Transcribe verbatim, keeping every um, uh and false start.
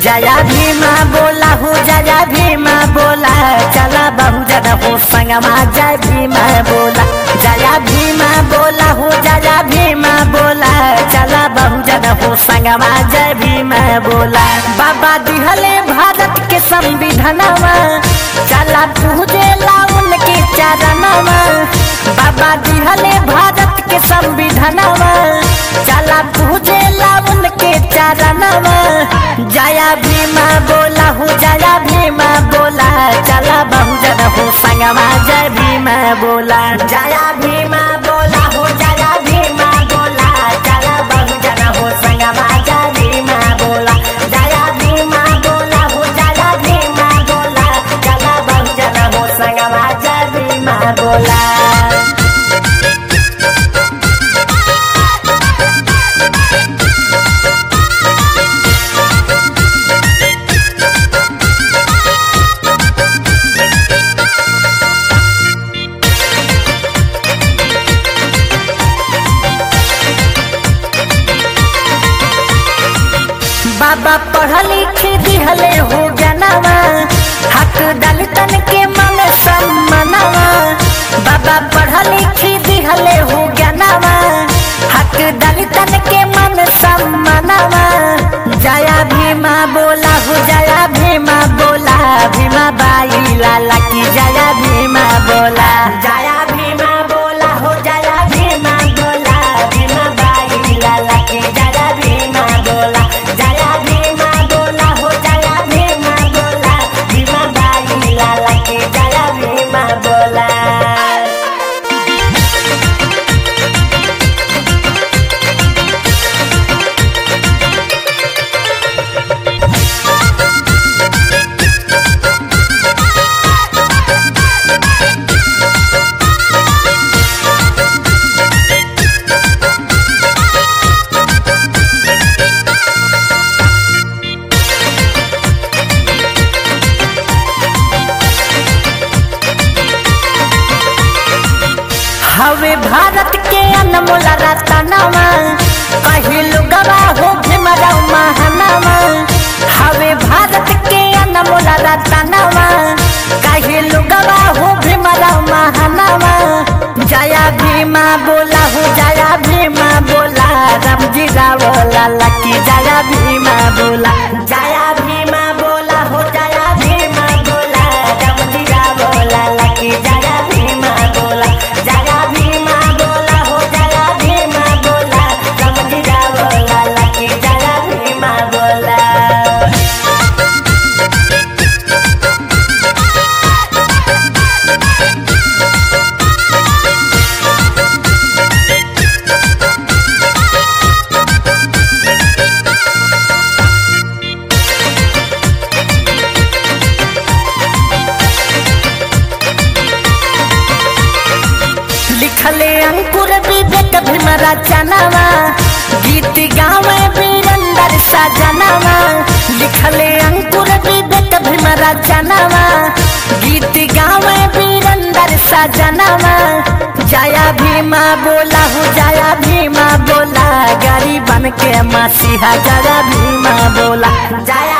जया भीमा बोला हो जया भीमा बोला चला बहुजन हो संगमा जय भीमा बोला जया भीमा बोला हो जया भीमा बोला चला बहुजन हो संगमा जय भीमा बोला। बाबा दिहले भारत के संविधानवा चला पूजे लाउन के चरणवा बाबा दिहले भारत के संविधानवा चला पूजे लाउन के चरणवा जया भीमा बोला हो जया भीमा बोला चला बहुजन हो संगमा जय भीमा बोला जया भीमा बोला हो जया भीमा बोला चला बहुजन हो संगमा जय भीमा बोला जया भीमा बोला हो जया भीमा बोला चला बहुजन हो संगमा जय भीमा बोला। बाबा पढ़ लिख दिहले हो जनवा हक दलितन के मन सम्मानवा बाबा पढ़ लिख दिहले हो जनवा हक दलितन के मन सम्मानवा जया भीमा बोला हो जया भीमा बोला भीमा बाई लाला की जया भीमा बोला जया भीमा बोला हो जया भीमा बोला भीमा बाई लाला की जया भीमा बोला जया भीमा बोला हो जया भीमा बोला भीमा बाई लाला की जया भीमा बोला। हवे भारत के अनमोल रतनवा पहिलु गवा हो भीमराव महानवा हवे भारत के अनमोल रतनवा पहिलु गवा हो भीमराव महानवा जया भीमा बोला हो जया भीमा बोला रामजी राव लाला की जया भीमा बोला जया भीमा बोला हो जया भीमा बोला रामजी राव लाला की जया भीमा बोला जया भीमा बोला हो जया भीमा बोला रामजी राव लाला की जया भीमा बोला। लिखले अंकुर विवेक भीम रचनवा गीत गावे वीरेंद्र सजनवा लिखले अंकुर विवेक भीम रचनवा गीत गावे वीरेंद्र सजनवा जया भीमा बोला हो जया भीमा बोला गरीबन के मसीहा जया भीमा बोला जया